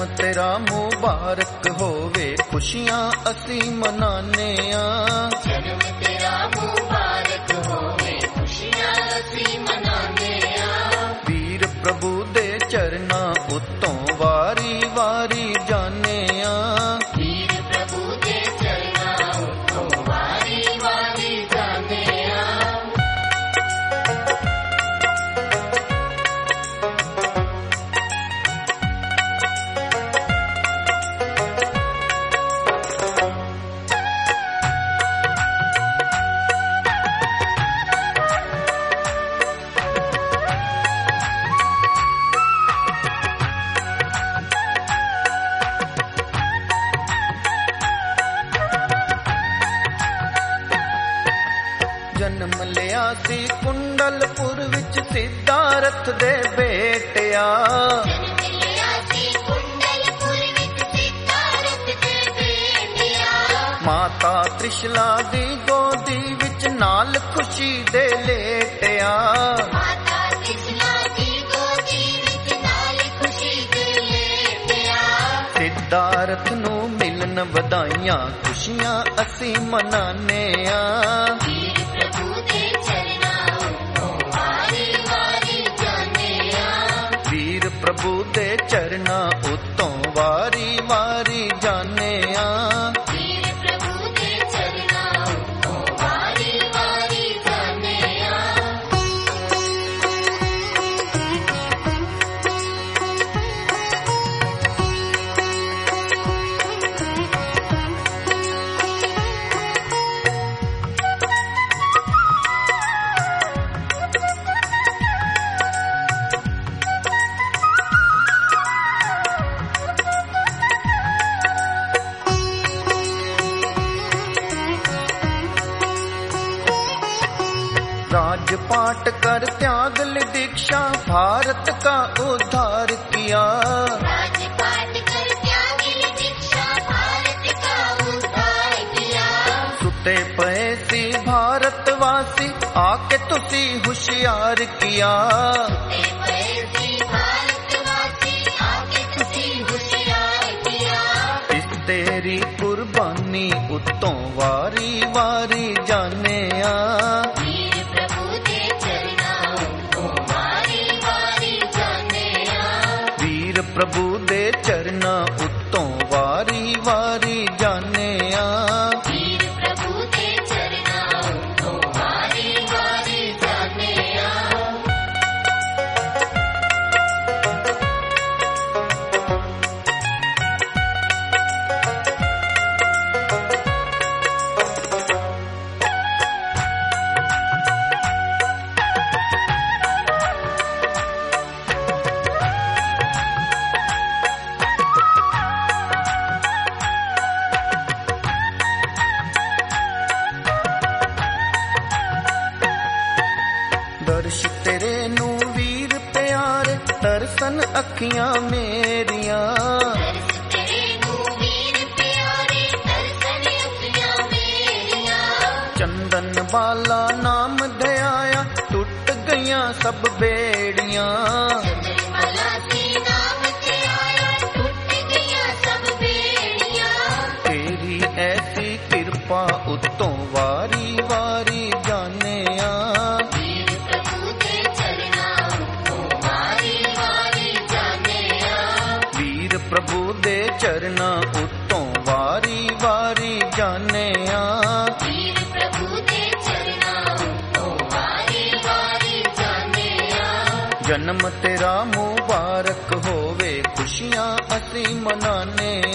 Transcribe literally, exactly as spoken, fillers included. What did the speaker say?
ਤੇਰਾ ਮੁਬਾਰਕ ਹੋਵੇ, ਖੁਸ਼ੀਆਂ ਅਸੀਂ ਮਨਾਨੇ ਆ। ਜਨਮ ਤੇਰਾ ਮੁਬਾਰਕ ਹੋਵੇ, ਖੁਸ਼ੀਆਂ ਅਸੀਂ ਮਨਾਨੇ ਆ। ਵੀਰ ਪ੍ਰਭੂ ਦੇ ਚਰਨਾਂ ਉੱਤੋਂ ਵਾਰੀ ਵਾਰੀ ਜਾਨੇ ਆ। ਵੀਰ ਪ੍ਰਭੂ ਦੇ ਚਰਨਾਂ ਉੱਤੋਂ ਵਾਰੀ ਵਾਰੀ ਜਾਨੇ ਆ। ਜਨਮ ਲਿਆ ਸੀ ਕੁੰਡਲਪੁਰ ਵਿੱਚ ਸਿਧਾਰਥ ਦੇ ਬੇਟਿਆ। ਜਨਮ ਲਿਆ ਸੀ ਕੁੰਡਲਪੁਰ ਵਿੱਚ ਸਿਧਾਰਥ ਦੇ ਬੇਟਿਆ। ਮਾਤਾ ਤ੍ਰਿਸ਼ਲਾ ਦੀ ਗੋਦੀ ਵਿੱਚ ਨਾਲ ਖੁਸ਼ੀ ਦੇ ਲੇਟਿਆ। ਮਾਤਾ ਤ੍ਰਿਸ਼ਲਾ ਦੀ ਗੋਦੀ ਵਿੱਚ ਨਾਲ ਖੁਸ਼ੀ ਦੇ ਲੇਟਿਆ। ਸਿਧਾਰਥ ਨੂੰ ਮਿਲਣ ਵਧਾਈਆਂ, ਖੁਸ਼ੀਆਂ ਅਸੀਂ ਮਨਾਨੇ ਆ। ਵੀਰ ਪ੍ਰਭੂ ਦੇ ਚਰਨਾਂ ਉੱਤੋਂ ਵਾਰੀ ਵਾਰੀ ਜਾਨੇ ਆ। ਵੀਰ ਪ੍ਰਭੂ ਦੇ ਚਰਨਾਂ ਉੱਤੋਂ ਵਾਰੀ ਵਾਰੀ ਜਾਨੇ ਆ। ਵੀਰ ਪ੍ਰਭੂ ਦੇ ਚਰਨਾਂ ਉੱਤੋਂ ਵਾਰੀ ਵਾਰੀ ਜਾਨੇ ਆ। राजपाट कर त्याग ली दीक्षा, भारत का उद्धार किया। राजपाट कर त्याग ली दीक्षा, भारत का उद्धार किया। सुते पे सी भारतवासी, आके तुसी होशियार किया। सुते पे सी भारतवासी, आके तुसी होशियार किया। इस तेरी कुर्बानी उत्तों वारी वारी जाने आ। प्रभु दे चरना उत्तों वारी वारी जाने आ। वीर प्रभु दे चरना उत्तों वारी वारी जाने आ। दर्श तेरे नू वीर प्यारे, तरसन अखियां मेरियां। दर्श तेरे नू वीर प्यारे, तरसन अखियां मेरियां। चंदन बाला नाम दयाया, टूट गईयां सब बेड़ियां। चंदन बाला सी नाम दयाया, टूट गईयां सब बेड़ियां। तेरी ऐसी कृपा उत्तों वारी वारी जाने आ। प्रभु दे चरना उत्तों वारी वारी जाने आ। वीर प्रभु दे चरना उत्तों वारी वारी जाने आ। जन्म तेरा मुबारक होवे, खुशियां असी मनाने